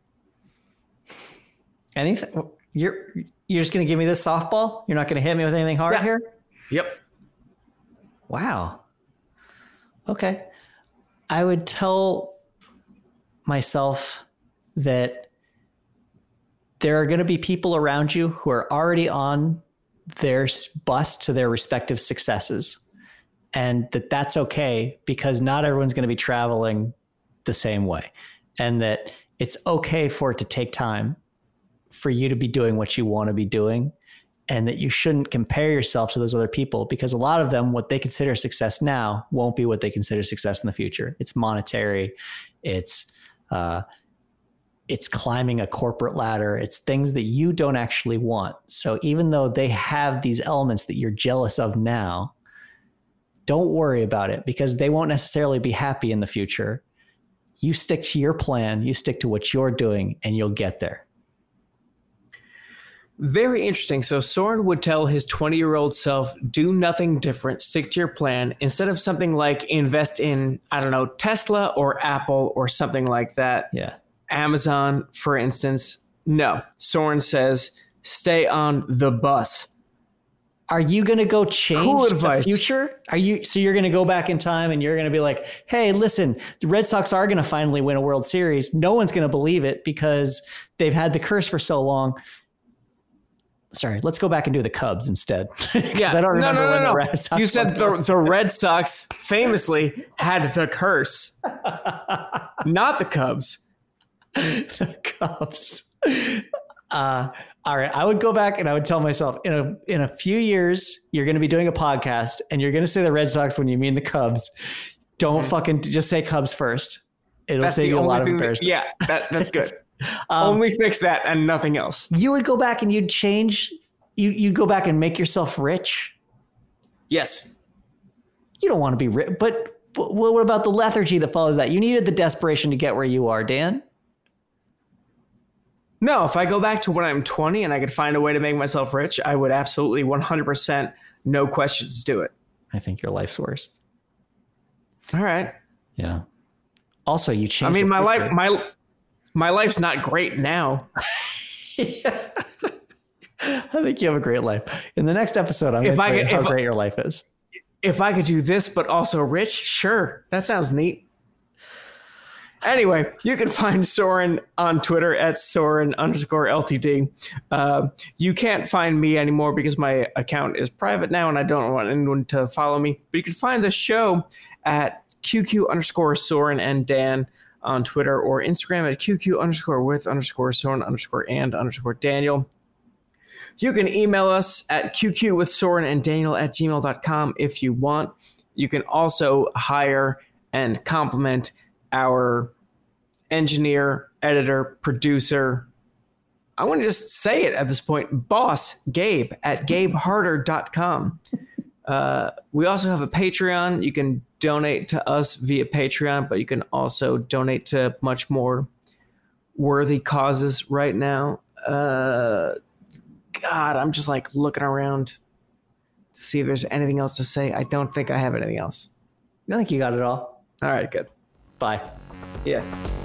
Speaker 2: Anything? You're just going to give me this softball? You're not going to hit me with anything hard here?
Speaker 1: Yep.
Speaker 2: Wow. Okay. I would tell myself that there are going to be people around you who are already on their bus to their respective successes, and that's okay, because not everyone's going to be traveling the same way, and that it's okay for it to take time for you to be doing what you want to be doing, and that you shouldn't compare yourself to those other people, because a lot of them, what they consider success now won't be what they consider success in the future. It's monetary. It's It's climbing a corporate ladder. It's things that you don't actually want. So even though they have these elements that you're jealous of now, don't worry about it because they won't necessarily be happy in the future. You stick to your plan, you stick to what you're doing, and you'll get there.
Speaker 1: Very interesting. So Soren would tell his 20-year-old self, do nothing different, stick to your plan, instead of something like invest in, I don't know, Tesla or Apple or something like that.
Speaker 2: Yeah.
Speaker 1: Amazon, for instance. No. Soren says, stay on the bus.
Speaker 2: Are you going to go change
Speaker 1: the
Speaker 2: future? So you're going to go back in time and you're going to be like, hey, listen, the Red Sox are going to finally win a World Series. No one's going to believe it because they've had the curse for so long. Sorry, let's go back and do the Cubs instead.
Speaker 1: Yeah,
Speaker 2: I don't remember when
Speaker 1: no.
Speaker 2: the Red Sox.
Speaker 1: You said the Red Sox famously had the curse, not the Cubs.
Speaker 2: The Cubs. All right, I would go back and I would tell myself in a few years you're going to be doing a podcast and you're going to say the Red Sox when you mean the Cubs. Don't fucking just say Cubs first. It'll save you a lot of embarrassment.
Speaker 1: Yeah, that's good. Only fix that and nothing else.
Speaker 2: You would go back and you'd change. You'd go back and make yourself rich.
Speaker 1: Yes.
Speaker 2: You don't want to be rich, but what about the lethargy that follows that? You needed the desperation to get where you are, Dan.
Speaker 1: No, if I go back to when I'm 20 and I could find a way to make myself rich, I would absolutely 100%, no questions, do it.
Speaker 2: I think your life's worse.
Speaker 1: All right.
Speaker 2: Yeah. Also, you changed.
Speaker 1: I mean, my life's not great now.
Speaker 2: Yeah. I think you have a great life. In the next episode, I'm going to tell you how great your life is.
Speaker 1: If I could do this, but also rich, sure. That sounds neat. Anyway, you can find Soren on Twitter at Soren_LTD. You can't find me anymore because my account is private now and I don't want anyone to follow me. But you can find the show at QQ_Soren and Dan on Twitter or Instagram at QQ_with_Soren_and_Daniel. You can email us at QQwithSorenandDaniel@gmail.com if you want. You can also hire and compliment our engineer, editor, producer. I want to just say it at this point. Boss, Gabe at GabeHarder.com. We also have a Patreon. You can donate to us via Patreon, but you can also donate to much more worthy causes right now. God, I'm just like looking around to see if there's anything else to say. I don't think I have anything else.
Speaker 2: I think you got it all.
Speaker 1: All right, good.
Speaker 2: Bye.
Speaker 1: Yeah.